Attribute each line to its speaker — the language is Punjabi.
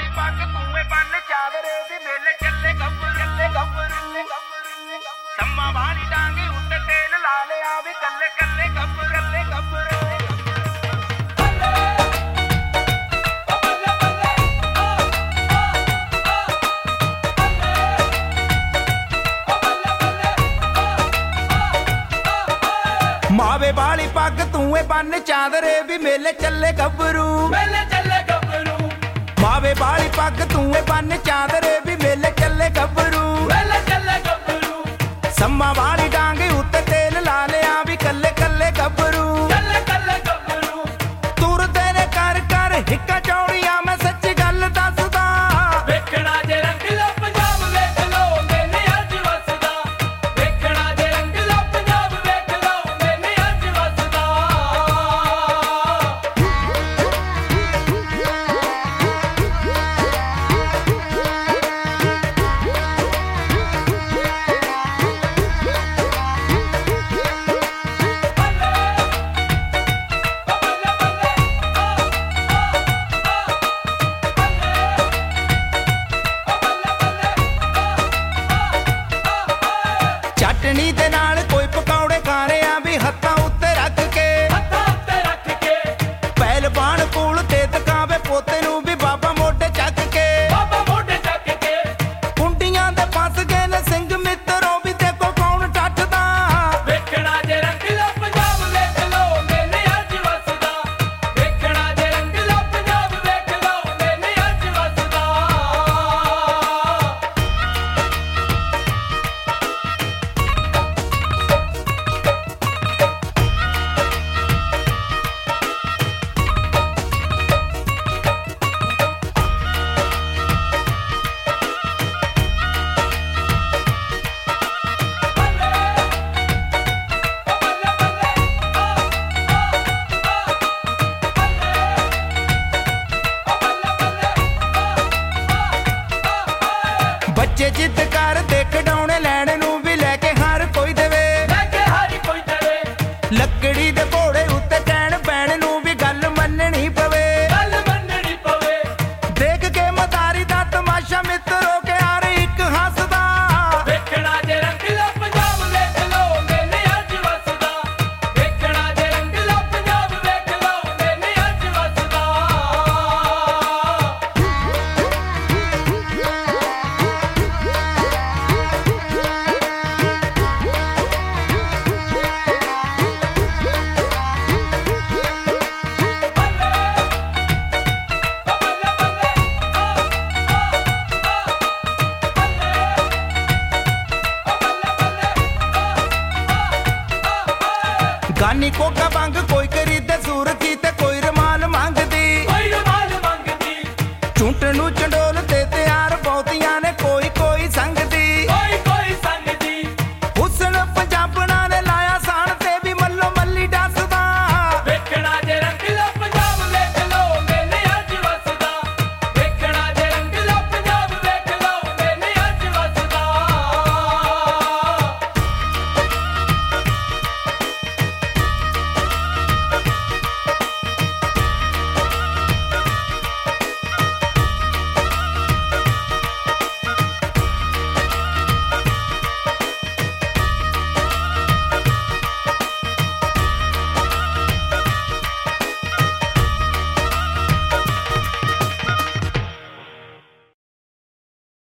Speaker 1: ਪੱਗ ਤੂੰ ਬੰਨ ਚਾਦਰੇ ਦੀ ਮੇਲੇ ਚੱਲੇ ਗੱਭਰੂ ਸੰਮਾ ਵਾਲੀ ਡਾਂਗੀ ਉੱਤੇ ਤੇਲ ਲਾ ਲਿਆ ਵੀ ਕੱਲੇ ਕੱਲੇ ਗੱਭਰੂ ਮਾਵੇ ਵਾਲੀ ਪੱਗ ਤੂੰ ਬੰਨ ਚਾਦਰੇ ਵੀ ਮੇਲੇ ਚੱਲੇ ਗੱਭਰੂ ਮਾਵੇ ਵਾਲੀ ਪੱਗ ਤੂੰ ਬੰਨ ਚਾਦਰੇ ਵੀ ਮੇਲੇ ਚੱਲੇ ਗੱਭਰੂ ਸੰਮਾ ਵਾਲੀ ਡਾਂਗ ਉੱਤੇ ਤੇਲ ਲਾ ਲਿਆ ਵੀ ਕੱਲੇ ਕੱਲੇ ਗੱਭਰੂ ਤੁਰਦੇ ਨੇ ਕਰ ਕਰ ਹਿੱਕਾ ਚੌੜੀਆਂ ਮੈਂ ਸੱਚੀ ਗੱਲ ਦੱਸਦਾ
Speaker 2: ਵੇਖਣਾ ਜੇ ਰੰਗ ਲੋ ਪੰਜਾਬ ਵੇਖ ਲੋ ਮੈਨੇ ਅੱਜ ਵਸਦਾ ਵੇਖਣਾ ਜੇ ਰੰਗ ਲੋ ਪੰਜਾਬ ਵੇਖ ਲੋ ਮੈਨੇ ਅੱਜ ਵਸਦਾ
Speaker 1: ਚਟਣੀ ਦੇ ਨਾਲ ਕੋਈ ਪਕੌੜੇ ਖਾ ਰਿਆ ਵੀ ਹੱਥਾਂ ਉੱਤੇ ਰੱਖ ਕੇ ਪਹਿਲਵਾਨ ਕੋਲ ਤੇ ਦਿਖਾਵੇ ਪੋਤੇ ਨੂੰ ਵੀ ਬਾਬਾ ਮੋਢੇ ਚੱਕ ਕੇ ਕੁੰਡੀਆਂ ਦੇ ਫਸ ਗਏ ਨੇ ਸਿੰਘ ਮਿੱਤਰੋਂ ਵੀ ਦੇਖੋ ਕੌਣ ਟੱਟਦਾ
Speaker 2: ਵੇਖਣਾ ਜੇ ਰੰਗ ਲੋ ਪੰਜਾਬ ਵੇਖ ਲੋ ਮੈਨੇ ਅੱਜ ਵਸਦਾ ਵੇਖਣਾ ਜੇ ਰੰਗ ਲੋ ਪੰਜਾਬ ਵੇਖ ਲੋ ਮੈਨੇ ਅੱਜ ਵਸਦਾ
Speaker 1: ਬੱਚੇ ਜਿੱਦ ਕਰਦੇ ਖਿਡੌਣੇ ਲੈਣ ਨੂੰ ਵੀ ਲੈ ਕੇ ਹਰ ਕੋਈ ਦੇਵੇ ਲੱਕੜੀ ਦੇ ਘੋੜੇ ਉੱਤੇ ਚੈਨ ਪੈਣ ਨੂੰ ਵੀ ਗੱਲ ਮੰਨਣੀ ਪਵੇ ਦੇਖ ਕੇ ਮਦਾਰੀ ਦਾ ਤਮਾਸ਼ਾ ਮਿੱਤਰੋ ਕੇ ਹਰ ਇੱਕ ਹੱਸਦਾ
Speaker 2: ਵੇਖਣਾ ਜੇ ਰੰਗ ਲੋ ਪੰਜਾਬ ਵੇਖ ਲੋ ਮੈਨੇ ਅੱਜ ਵਸਦਾ ਵੇਖਣਾ ਜੇ ਰੰਗ ਲੋ ਪੰਜਾਬ ਵੇਖ ਲੋ ਮੈਨੇ ਅੱਜ ਵਸਦਾ
Speaker 1: ਗਾਨੀ ਕੋਕਾ